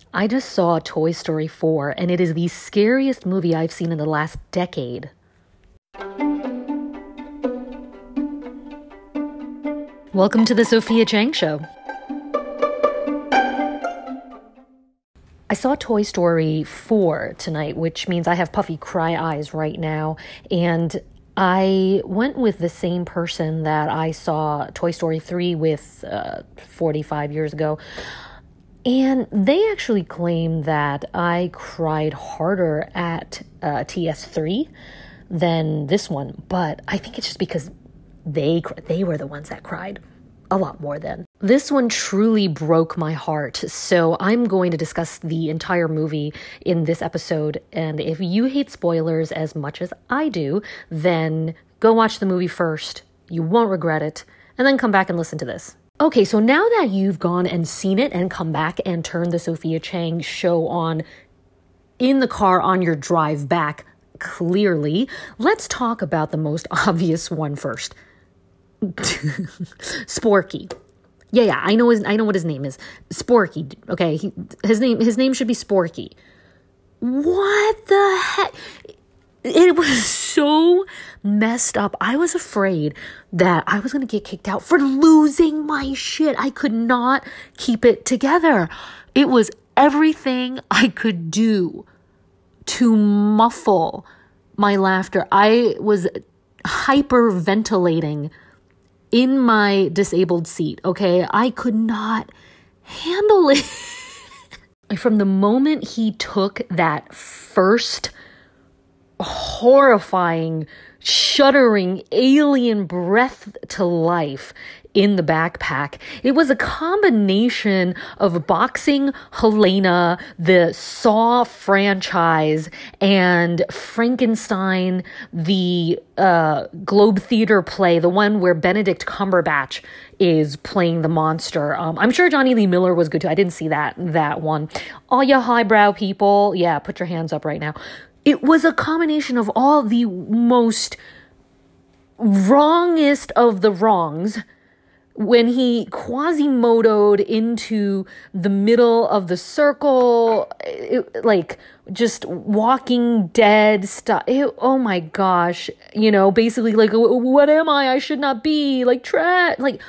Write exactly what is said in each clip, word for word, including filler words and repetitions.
I just saw Toy Story four, and it is the scariest movie I've seen in the last decade. Welcome to the Sophia Chang Show. I saw Toy Story four tonight, which means I have puffy cry eyes right now, and I went with the same person that I saw Toy Story three with uh, forty-five years ago. And they actually claim that I cried harder at uh, T S three than this one. But I think it's just because they they were the ones that cried a lot more than. This one truly broke my heart. So I'm going to discuss the entire movie in this episode. And if you hate spoilers as much as I do, then go watch the movie first. You won't regret it. And then come back and listen to this. Okay, so now that you've gone and seen it and come back and turned the Sophia Chang Show on in the car on your drive back, clearly, let's talk about the most obvious one first. Sporky. Yeah, yeah, I know his, I know what his name is. Sporky. Okay, he, his name his name should be Sporky. What the heck? It was so messed up. I was afraid that I was going to get kicked out for losing my shit. I could not keep it together. It was everything I could do to muffle my laughter. I was hyperventilating in my disabled seat, okay? I could not handle it. From the moment he took that first horrifying, shuddering alien breath to life in the backpack, it was a combination of boxing Helena, the Saw franchise, and Frankenstein, the uh, Globe Theater play, the one where Benedict Cumberbatch is playing the monster. Um, I'm sure Johnny Lee Miller was good too. I didn't see that that one. All you highbrow people, yeah, put your hands up right now. It was a combination of all the most wrongest of the wrongs when he Quasimodo'd into the middle of the circle, it, like just Walking Dead stuff. It, oh my gosh. You know, basically like, what am I? I should not be like trash. Like,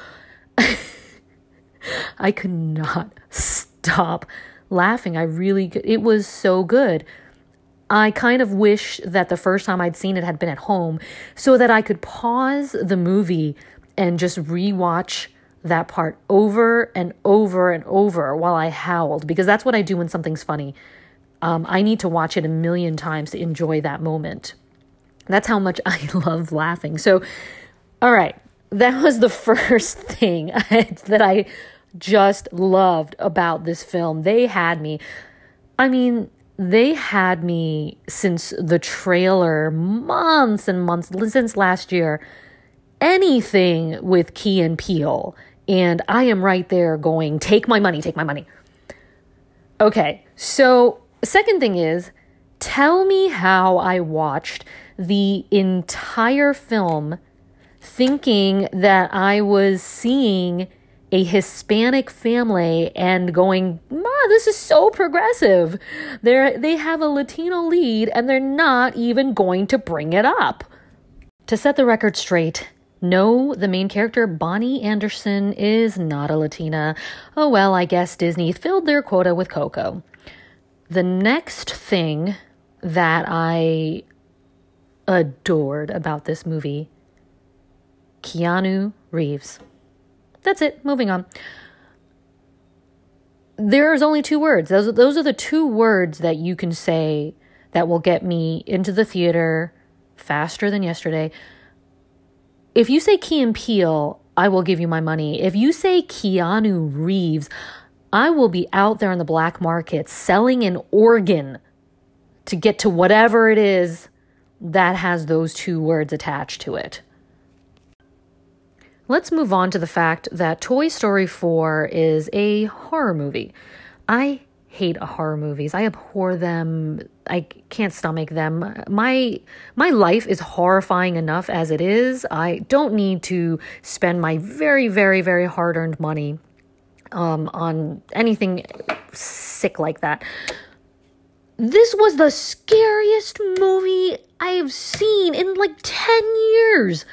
I could not stop laughing. I really could. It was so good. I kind of wish that the first time I'd seen it had been at home so that I could pause the movie and just rewatch that part over and over and over while I howled, because that's what I do when something's funny. Um, I need to watch it a million times to enjoy that moment. That's how much I love laughing. So, all right, that was the first thing I, that I just loved about this film. They had me. I mean, they had me since the trailer, months and months, since last year. Anything with Key and Peele, and I am right there going, take my money, take my money. Okay, so second thing is, tell me how I watched the entire film thinking that I was seeing a Hispanic family and going, Ma, this is so progressive. They're, they have a Latino lead and they're not even going to bring it up. To set the record straight, no, the main character, Bonnie Anderson, is not a Latina. Oh well, I guess Disney filled their quota with Coco. The next thing that I adored about this movie, Keanu Reeves. That's it. Moving on. There's only two words. Those, those are the two words that you can say that will get me into the theater faster than yesterday. If you say Key and Peele, I will give you my money. If you say Keanu Reeves, I will be out there in the black market selling an organ to get to whatever it is that has those two words attached to it. Let's move on to the fact that Toy Story four is a horror movie. I hate horror movies. I abhor them. I can't stomach them. My my life is horrifying enough as it is. I don't need to spend my very, very, very hard-earned money um, on anything sick like that. This was the scariest movie I've seen in like ten years.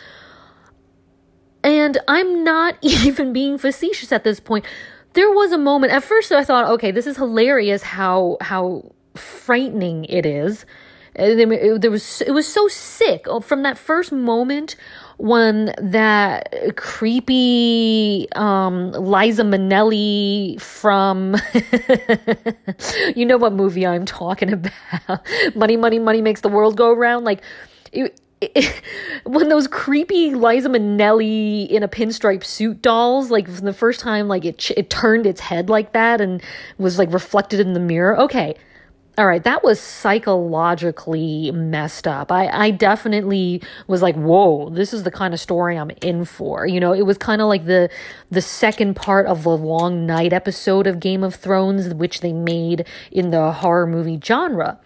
And I'm not even being facetious at this point. There was a moment, at first I thought, okay, this is hilarious how how frightening it is. It, there was, it was so sick from that first moment when that creepy um, Liza Minnelli from, you know what movie I'm talking about, Money, Money, Money Makes the World Go Round. Like, it, it, when those creepy Liza Minnelli in a pinstripe suit dolls, like from the first time, like it it turned its head like that and was like reflected in the mirror. Okay. All right, that was psychologically messed up. I, I definitely was like, whoa, this is the kind of story I'm in for. You know, it was kind of like the the second part of the Long Night episode of Game of Thrones, which they made in the horror movie genre.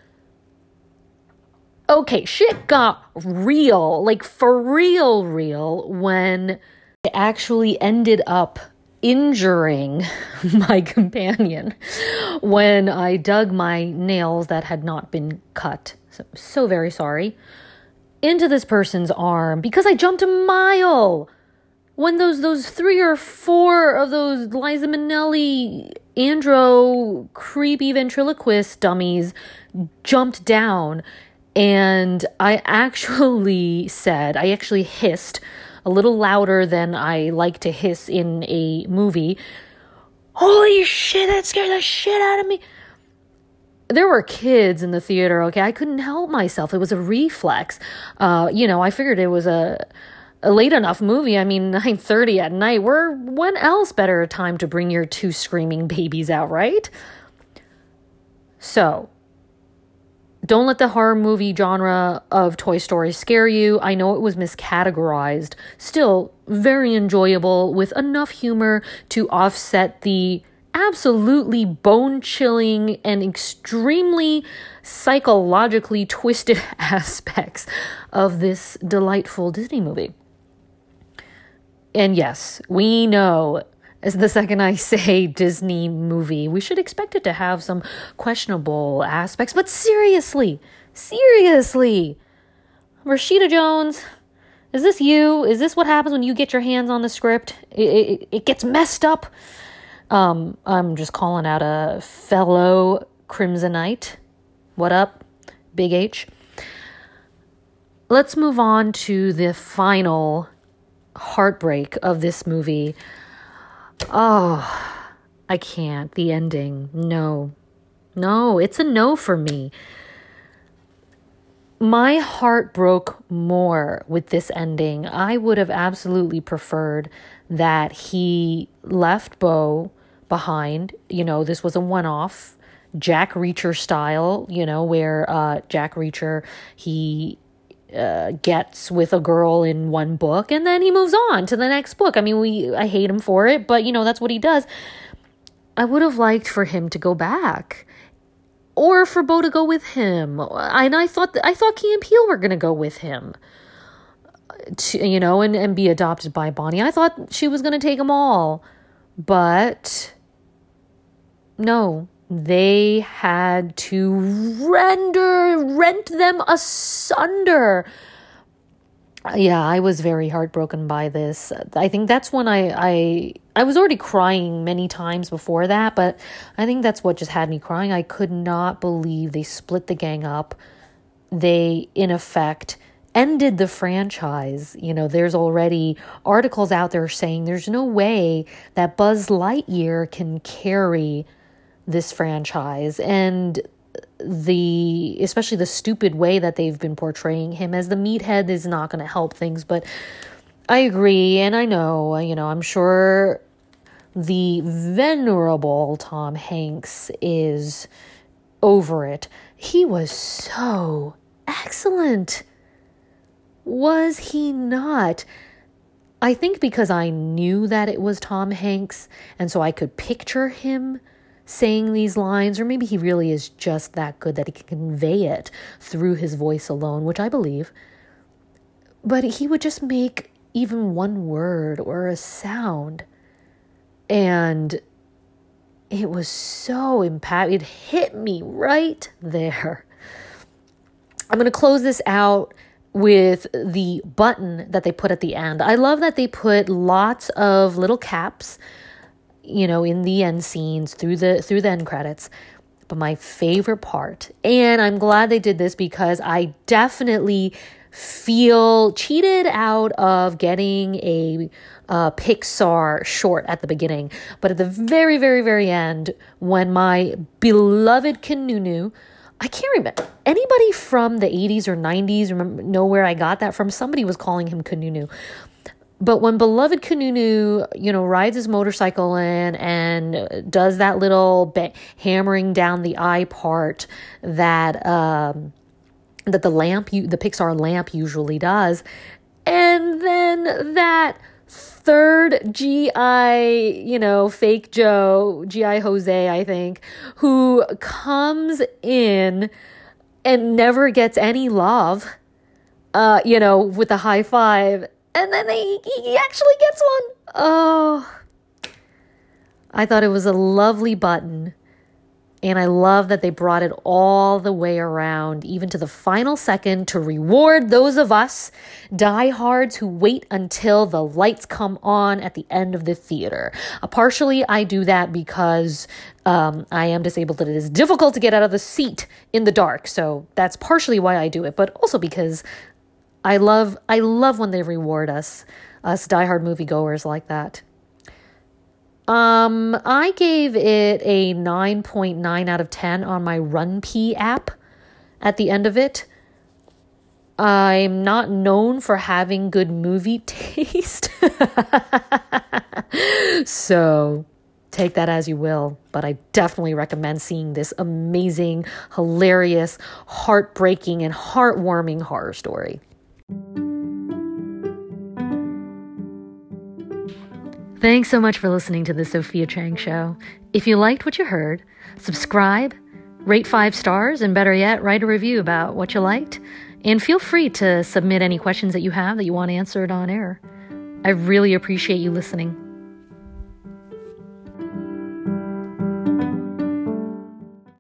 Okay, shit got real, like for real, real, when it actually ended up injuring my companion when I dug my nails that had not been cut. So, so very sorry. Into this person's arm because I jumped a mile when those those three or four of those Liza Minnelli andro creepy ventriloquist dummies jumped down, and I actually said, I actually hissed a little louder than I like to hiss in a movie, "Holy shit, that scared the shit out of me." There were kids in the theater, okay? I couldn't help myself. It was a reflex. Uh, you know, I figured it was a, a late enough movie. I mean, nine thirty at night. Where, when else better a time to bring your two screaming babies out, right? So, don't let the horror movie genre of Toy Story scare you. I know it was miscategorized. Still, very enjoyable with enough humor to offset the absolutely bone-chilling and extremely psychologically twisted aspects of this delightful Disney movie. And yes, we know, as the second I say Disney movie, we should expect it to have some questionable aspects. But seriously, seriously, Rashida Jones, is this you? Is this what happens when you get your hands on the script? It, it, it gets messed up. Um, I'm just calling out a fellow Crimsonite. What up, Big H? Let's move on to the final heartbreak of this movie. Oh, I can't. The ending. No. No, it's a no for me. My heart broke more with this ending. I would have absolutely preferred that he left Bo behind. You know, this was a one-off, Jack Reacher style, you know, where uh, Jack Reacher, he uh, gets with a girl in one book and then he moves on to the next book. I mean, we I hate him for it, but, you know, that's what he does. I would have liked for him to go back. Or for Bo to go with him. And I thought I thought Key and Peele were going to go with him. To, you know, and, and be adopted by Bonnie. I thought she was going to take them all. But no, they had to render, rent them asunder. Yeah, I was very heartbroken by this. I think that's when I, I, I was already crying many times before that, but I think that's what just had me crying. I could not believe they split the gang up. They, in effect, ended the franchise. You know, there's already articles out there saying there's no way that Buzz Lightyear can carry this franchise. And the, especially the stupid way that they've been portraying him as the meathead is not going to help things. But I agree. And I know, you know, I'm sure the venerable Tom Hanks is over it. He was so excellent. Was he not? I think because I knew that it was Tom Hanks, and so I could picture him saying these lines, or maybe he really is just that good that he can convey it through his voice alone, which I believe. But he would just make even one word or a sound, and it was so impact. It hit me right there. I'm going to close this out with the button that they put at the end. I love that they put lots of little caps, you know, in the end scenes through the through the end credits. But my favorite part, and I'm glad they did this because I definitely feel cheated out of getting a uh, Pixar short at the beginning. But at the very, very, very end, when my beloved Kanunu, I can't remember, anybody from the eighties or nineties remember, know where I got that from? Somebody was calling him Kanunu. But when beloved Kanunu, you know, rides his motorcycle in and does that little ba- hammering down the eye part that um, that the lamp, the Pixar lamp usually does, and then that third G I, you know, fake Joe, G I Jose, I think, who comes in and never gets any love, uh, you know, with the high five. And then they, he actually gets one. Oh, I thought it was a lovely button. And I love that they brought it all the way around, even to the final second, to reward those of us diehards who wait until the lights come on at the end of the theater. Uh, partially, I do that because um, I am disabled and it is difficult to get out of the seat in the dark. So that's partially why I do it, but also because I love I love when they reward us, us diehard moviegoers like that. Um, I gave it a nine point nine out of ten on my RunPee app at the end of it. I'm not known for having good movie taste. So take that as you will, but I definitely recommend seeing this amazing, hilarious, heartbreaking, and heartwarming horror story. Thanks so much for listening to the Sophia Chang Show. If you liked what you heard, subscribe, rate five stars, and better yet, write a review about what you liked. And feel free to submit any questions that you have that you want answered on air. I really appreciate you listening.